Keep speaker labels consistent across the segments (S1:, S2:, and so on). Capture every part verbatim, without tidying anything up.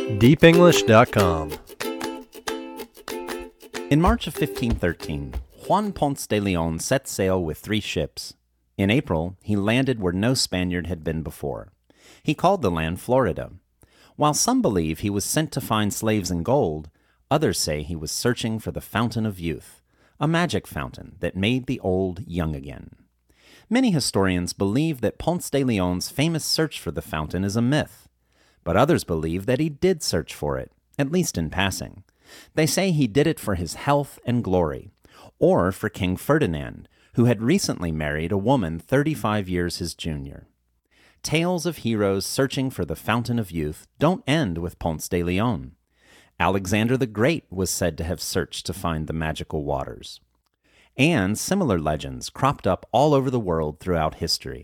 S1: deep english dot com.
S2: In March of fifteen thirteen, Juan Ponce de Leon set sail with three ships. In April, he landed where no Spaniard had been before. He called the land Florida. While some believe he was sent to find slaves and gold, others say he was searching for the fountain of youth, a magic fountain that made the old young again. Many historians believe that Ponce de Leon's famous search for the fountain is a myth, but others believe that he did search for it, at least in passing. They say he did it for his health and glory, or for King Ferdinand, who had recently married a woman thirty-five years his junior. Tales of heroes searching for the fountain of youth don't end with Ponce de Leon. Alexander the Great was said to have searched to find the magical waters. And similar legends cropped up all over the world throughout history.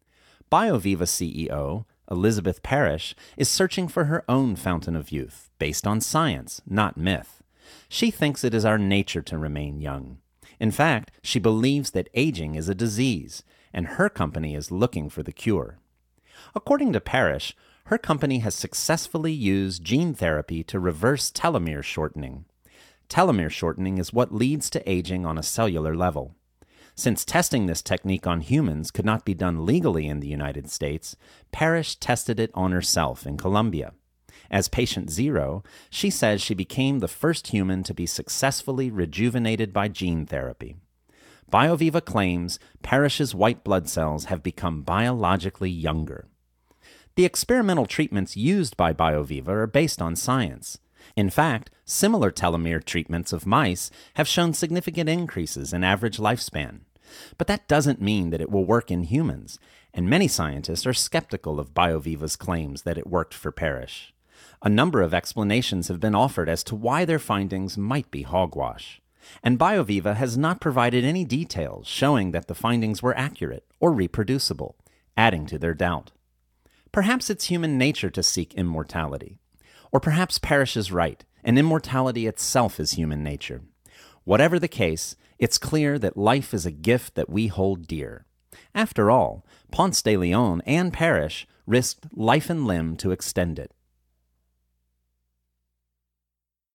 S2: BioViva C E O, Elizabeth Parrish, is searching for her own fountain of youth, based on science, not myth. She thinks it is our nature to remain young. In fact, she believes that aging is a disease, and her company is looking for the cure. According to Parrish, her company has successfully used gene therapy to reverse telomere shortening. Telomere shortening is what leads to aging on a cellular level. Since testing this technique on humans could not be done legally in the United States, Parrish tested it on herself in Colombia. As patient zero, she says she became the first human to be successfully rejuvenated by gene therapy. BioViva claims Parrish's white blood cells have become biologically younger. The experimental treatments used by BioViva are based on science. In fact, similar telomere treatments of mice have shown significant increases in average lifespan. But that doesn't mean that it will work in humans, and many scientists are skeptical of BioViva's claims that it worked for Parrish. A number of explanations have been offered as to why their findings might be hogwash, and BioViva has not provided any details showing that the findings were accurate or reproducible, adding to their doubt. Perhaps it's human nature to seek immortality. Or perhaps Parrish is right, and immortality itself is human nature. Whatever the case, it's clear that life is a gift that we hold dear. After all, Ponce de Leon and Parrish risked life and limb to extend it.